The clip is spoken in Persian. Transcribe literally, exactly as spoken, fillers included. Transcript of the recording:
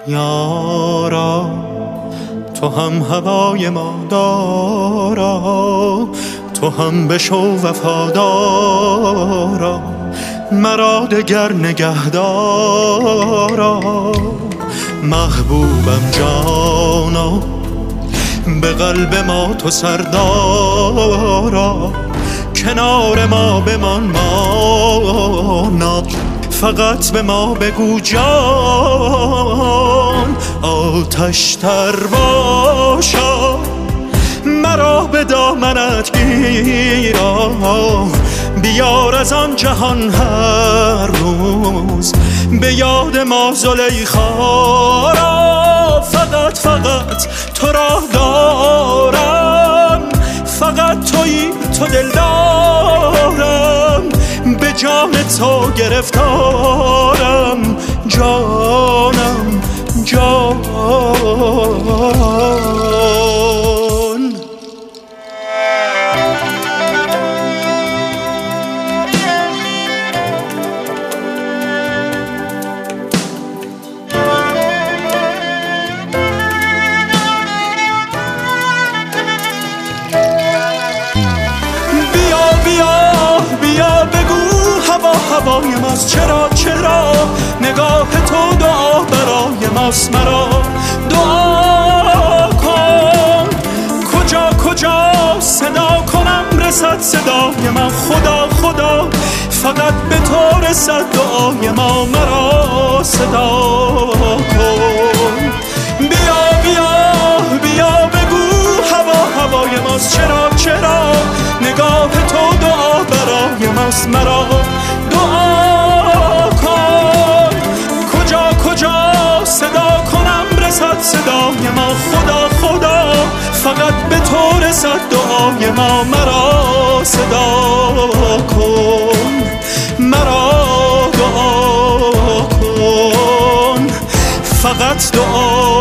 یارا تو هم هوای ما دارا، تو هم بشو وفادارا، مرا دگر نگهدارا. محبوبم جانا به قلب ما تو سردارا، کنار ما بمان مانا، فقط به ما بگو جان. آتش تر باشا مرا به دامنت گیرا، بیار از آن جهان هر روز به یاد ما زلیخا را. فقط فقط تو را دارم، فقط تویی تو دلدارم، به جان تو گرفتارم جانم جان. هوای ماست چرا چرا، نگاه تو دعا برای ماست، مرا دعا کن. کجا کجا صدا کنم رسد صدای من، خدا خدا فقط به تو رسد دعای ما، مرا صدا کن. بیا بیا بیا بگو هوا هوای ماست چرا چرا، نگاه تو دعا برای ماست، مرا دعا کن. کجا کجا صدا کنم رسد صدای ما، خدا خدا فقط به تو رسد دعای ما، مرا صدا کن، مرا دعا کن، فقط دعا